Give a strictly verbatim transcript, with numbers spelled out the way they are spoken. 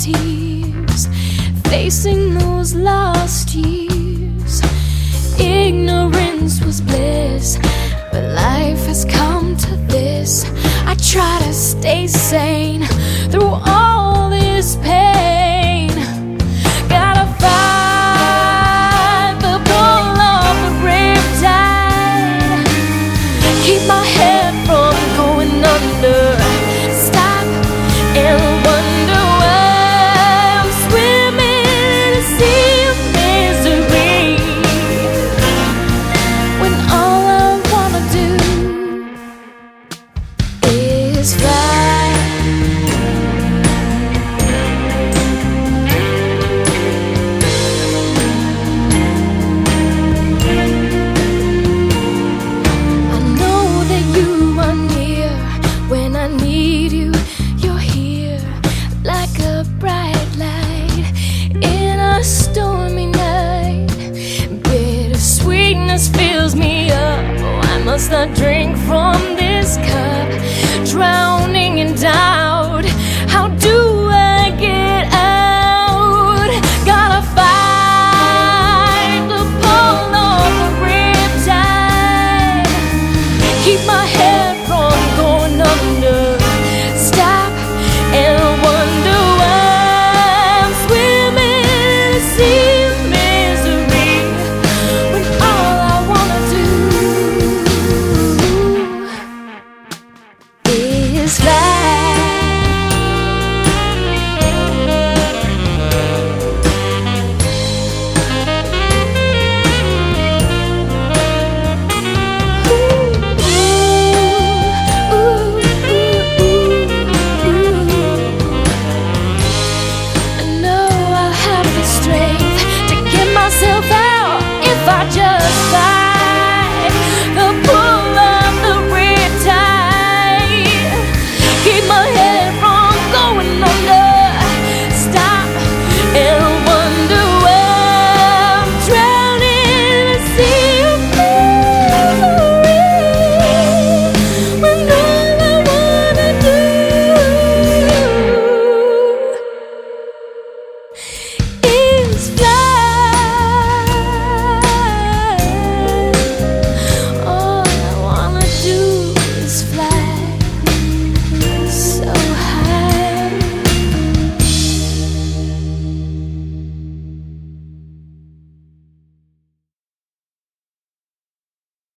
tears, facing those lost years. Ignorance was bliss, but life has come to this. I try to stay sane through all this pain. Gotta fight the pull of the riptide, keep my head from going under. Stop and wonder why I'm swimming in a sea of misery, when all I wanna do is fly. I know that you are near when I need you. You're here like a bright light in a stormy night. Bitter sweetness fills me up. Oh, I must not drink from this